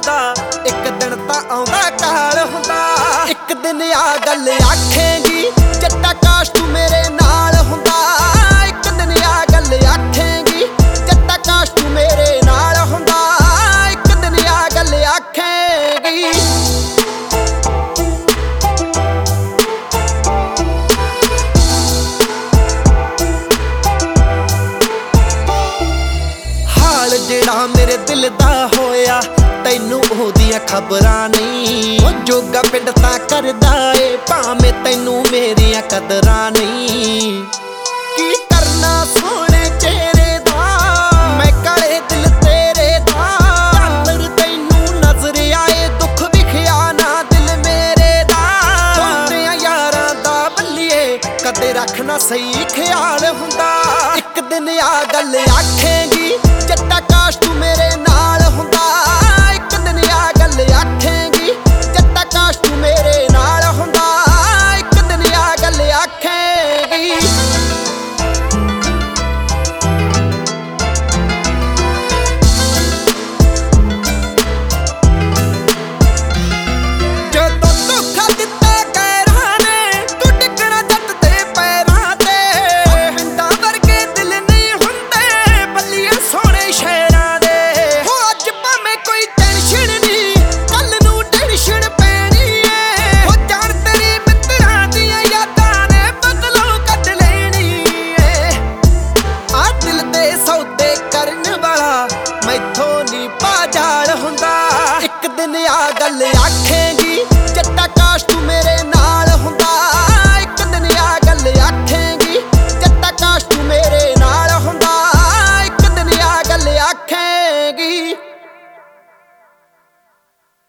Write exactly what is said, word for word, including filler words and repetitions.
दा एक दिन तां आउंदा काल हुंदा। एक दिन आ गल आखेंगी जट्टा काश तू मेरे नाल हुंदा। एक दिन आ गल आखेंगी जट्टा काश तू मेरे नाल हुंदा। एक दिन आ गल आखेंगी। हाल जेड़ा मेरे दिल दा होया तैनू ओहदियां खबरां नहीं। जोगा पिंड तां करदा ए भावें तैनू मेरियां कदरां नहीं। की करना सोहणे चेहरे दा मैं काले दिल तेरे दा। अंदर तैनू नजर आए दुख विखिया ना दिल मेरे दा। तुहाडियां यारां दा बल्लिए कदे रखना सही ख्याल हुंदा। एक दिन आ गल आखेंगी जट्टा काश तू मेरे नाल हुंदा। एक दिन आ गल आखेंगी जट्टा काश तू मेरे नाल हुंदा। एक दिन आ गल आखेंगी। जदों धोखा दित्ता गैरां ने तू डिगना जट दे पैरां ते। पिंडां वर्गे दिल नहीं हुंदे बल्लिए सोहणे शहरां दे। हो अज भावें कोई टेंशन नहीं कल नूं टेंशन पैणी ऐ। हो जान तेरी मित्तरां दियां यादां ने बदलों कढ लैणी ऐ। आ दिल दे सौदे करन वाला मैथों नहीं पाजाल हुंदा। एक दिन आ गल आखे